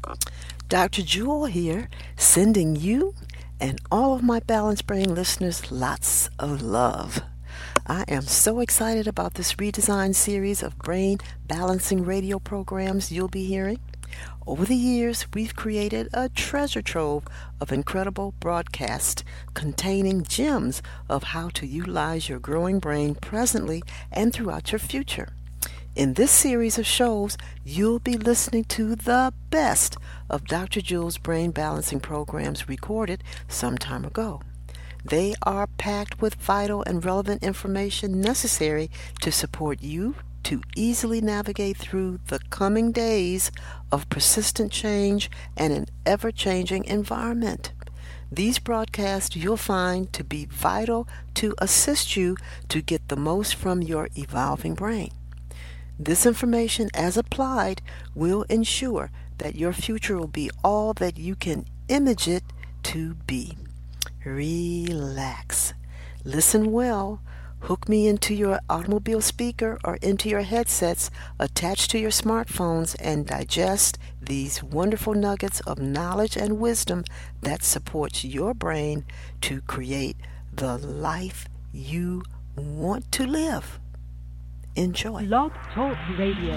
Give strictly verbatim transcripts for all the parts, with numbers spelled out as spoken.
Doctor Jewel here, sending you and all of my Balanced Brain listeners lots of love. I am so excited about this redesigned series of brain balancing radio programs you'll be hearing. Over the years, we've created a treasure trove of incredible broadcasts containing gems of how to utilize your growing brain presently and throughout your future. In this series of shows, you'll be listening to the best of Doctor Jewel's brain balancing programs recorded some time ago. They are packed with vital and relevant information necessary to support you to easily navigate through the coming days of persistent change and an ever-changing environment. These broadcasts you'll find to be vital to assist you to get the most from your evolving brain. This information, as applied, will ensure that your future will be all that you can image it to be. Relax. Listen well. Hook me into your automobile speaker or into your headsets attached to your smartphones and digest these wonderful nuggets of knowledge and wisdom that supports your brain to create the life you want to live. Enjoy. Blog Talk Radio.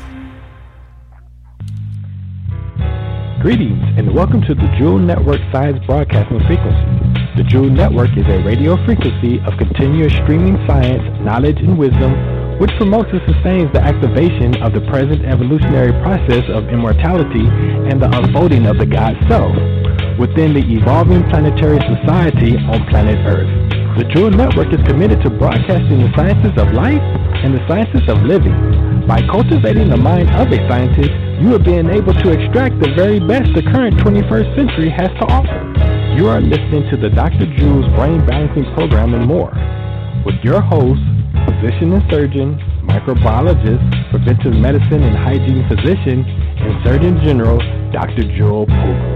Greetings and welcome to the Jewel Network Science Broadcasting Frequency. The Jewel Network is a radio frequency of continuous streaming science, knowledge, and wisdom, which promotes and sustains the activation of the present evolutionary process of immortality and the unfolding of the God Self within the evolving planetary society on planet Earth. The Jewel Network is committed to broadcasting the sciences of life and the sciences of living. By cultivating the mind of a scientist, you are being able to extract the very best the current twenty-first century has to offer. You are listening to the Doctor Jewel's Brain Balancing Program and more, with your host, physician and surgeon, microbiologist, preventive medicine and hygiene physician, and Surgeon General, Doctor Jewel Pookrum.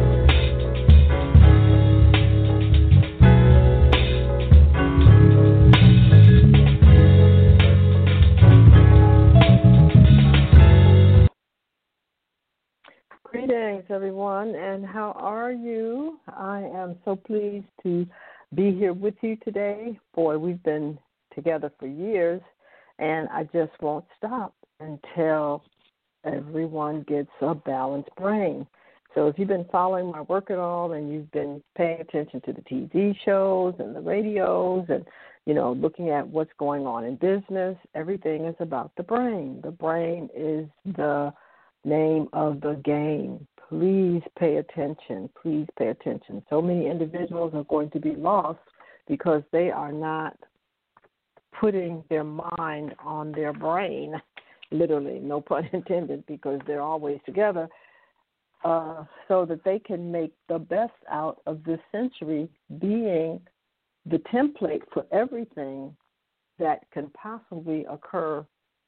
Greetings, everyone, and how are you? I am so pleased to be here with you today. Boy, we've been together for years, and I just won't stop until everyone gets a balanced brain. So if you've been following my work at all and you've been paying attention to the T V shows and the radios and, you know, looking at what's going on in business, everything is about the brain. The brain is the name of the game. Please pay attention. Please pay attention. So many individuals are going to be lost because they are not putting their mind on their brain, literally, no pun intended, because they're always together, uh, so that they can make the best out of this century, being the template for everything that can possibly occur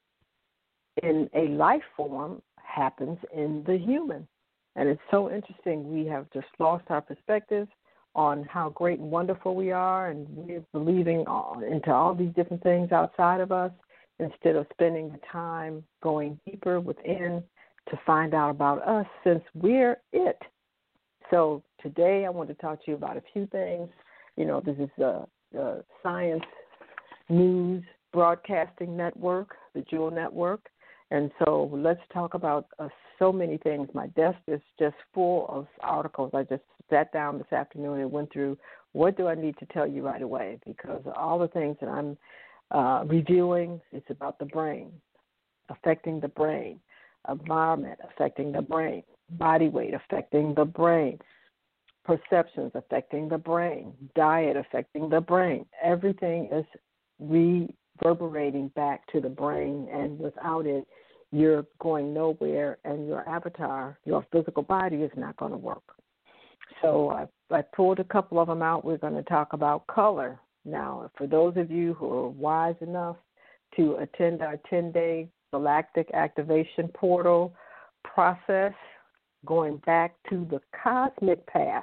in a life form happens in the human. And it's so interesting. We have just lost our perspective on how great and wonderful we are, and we're believing into all these different things outside of us instead of spending the time going deeper within to find out about us, since we're it. So today I want to talk to you about a few things. You know, this is the, the Science News Broadcasting Network, the Jewel Network. And so let's talk about uh, so many things. My desk is just full of articles. I just sat down this afternoon and went through what do I need to tell you right away, because all the things that I'm uh, reviewing, it's about the brain, affecting the brain, environment affecting the brain, body weight affecting the brain, perceptions affecting the brain, diet affecting the brain. Everything is reverberating back to the brain, and without it, you're going nowhere, and your avatar, your physical body, is not going to work. So I, I pulled a couple of them out. We're going to talk about color. Now, for those of you who are wise enough to attend our ten-day Galactic Activation Portal process, going back to the cosmic past,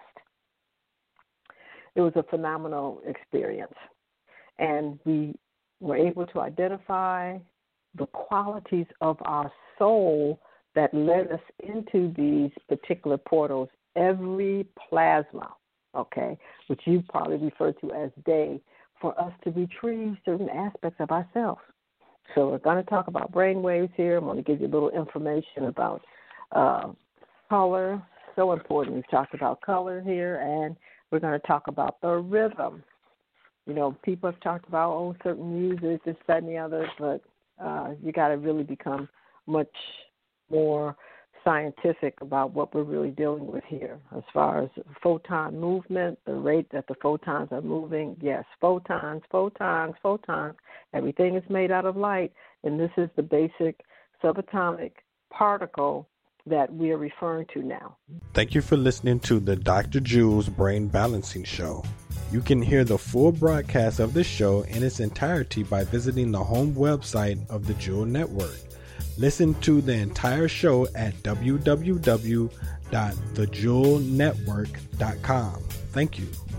it was a phenomenal experience. And we were able to identify the qualities of our soul that led us into these particular portals, every plasma, okay, which you probably refer to as day, for us to retrieve certain aspects of ourselves. So we're going to talk about brain waves here. I'm going to give you a little information about uh, color. So important. We've talked about color here, and we're going to talk about the rhythm. You know, people have talked about, oh, certain music, this, that, and the other, but uh, you got to really become much more scientific about what we're really dealing with here. As far as photon movement, the rate that the photons are moving, yes, photons, photons, photons. Everything is made out of light, and this is the basic subatomic particle that we are referring to now. Thank you for listening to the Doctor Jewel's Brain Balancing Show. You can hear the full broadcast of this show in its entirety by visiting the home website of the Jewel Network. Listen to the entire show at w w w dot the jewel network dot com. Thank you.